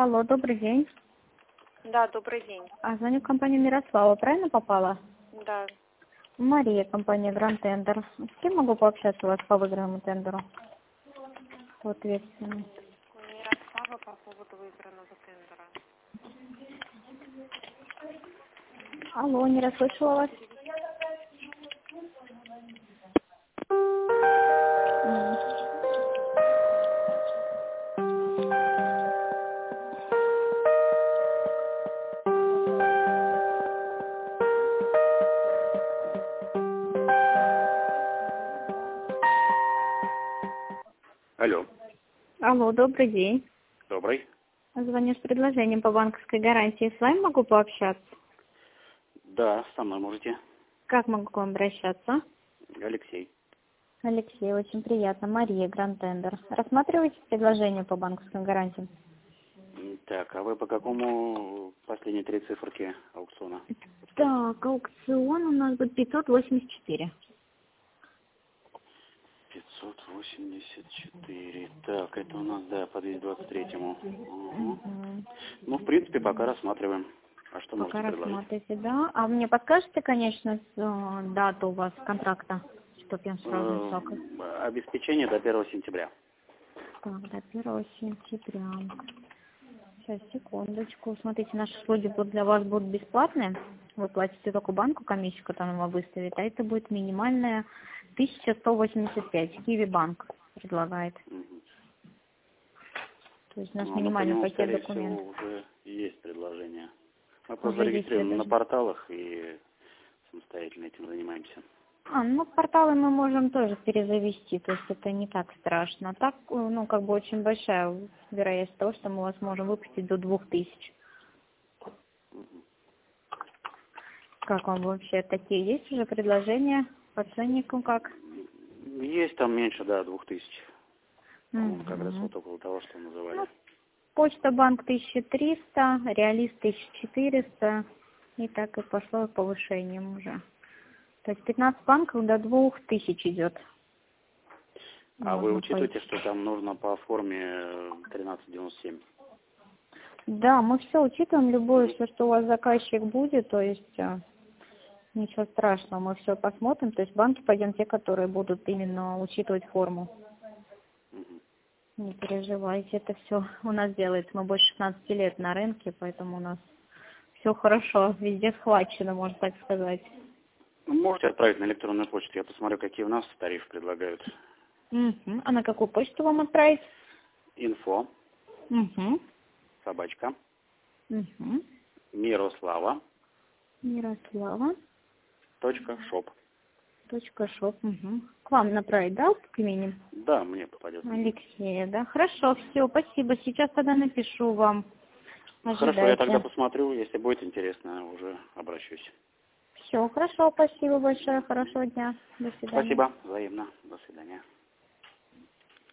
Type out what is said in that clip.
Алло, добрый день. Да, добрый день. Звоню в компанию Мирослава, правильно попала? Да. Мария, компания Гранд Тендер. С кем могу пообщаться у вас по выигранному тендеру? Ответственно. Мирослава по поводу выигранного тендера. Алло, не расслышала вас. Алло. Алло, добрый день. Добрый. Звоню с предложением по банковской гарантии. С вами могу пообщаться? Да, со мной можете. Как могу к вам обращаться? Алексей. Алексей, очень приятно. Мария, Гранд Тендер. Рассматриваете предложение по банковской гарантии? Так, а вы по какому последние 3 циферки аукциона? Так, аукцион у нас будет 584. 584. Так, это у нас, да, по 223-му. Угу. Ну, в принципе, пока рассматриваем. А что Пока можете предложить? рассматриваете, да? А мне подскажете, конечно, дату у вас контракта, чтоб я сразу не сокал? Обеспечение до 1 сентября. Так, до 1 сентября. Сейчас, секундочку. Смотрите, наши услуги для вас будут бесплатные. Вы платите только банку комиссию, которую вам выставит, а это будет минимальная 1185. Киви банк предлагает. То есть у нас минимальный по нему, пакет скорее документов. всего, уже есть предложение. Мы просто Уже зарегистрированы есть на порталах и самостоятельно этим занимаемся. Ну, порталы мы можем тоже перезавести, то есть это не так страшно. Так, ну, как бы очень большая вероятность того, что мы вас можем выпустить до 2000. Как вам вообще такие есть уже предложения по ценнику как? Есть там меньше, да, 2000. По-моему, как раз вот около того, что называли. Ну, Почта банк 1300, Реалист 1400, и так и пошло повышением уже. То есть 15 банков до 2000 идет. А вы Можно учитываете, пойти. что там нужно по форме 1397? Да, мы все учитываем, любое, все, что у вас заказчик будет, то есть ничего страшного, мы все посмотрим, то есть банки пойдем те, которые будут именно учитывать форму. Не переживайте, это все у нас делается, мы больше 16 лет на рынке, поэтому у нас все хорошо, везде схвачено, можно так сказать. Можете отправить на электронную почту, я посмотрю, какие у нас тарифы предлагают. А на какую почту вам отправить? Инфо, собачка, Мирослава, Мирослава. .шоп. .шоп. К вам направить, да, к имени? Да, мне попадет. Алексея, да? Хорошо, все, спасибо. Сейчас тогда напишу вам. Хорошо, я тогда Ожидайте. посмотрю, если будет интересно, уже обращусь. Все, хорошо, спасибо большое, хорошего дня. До свидания. Спасибо, взаимно. До свидания.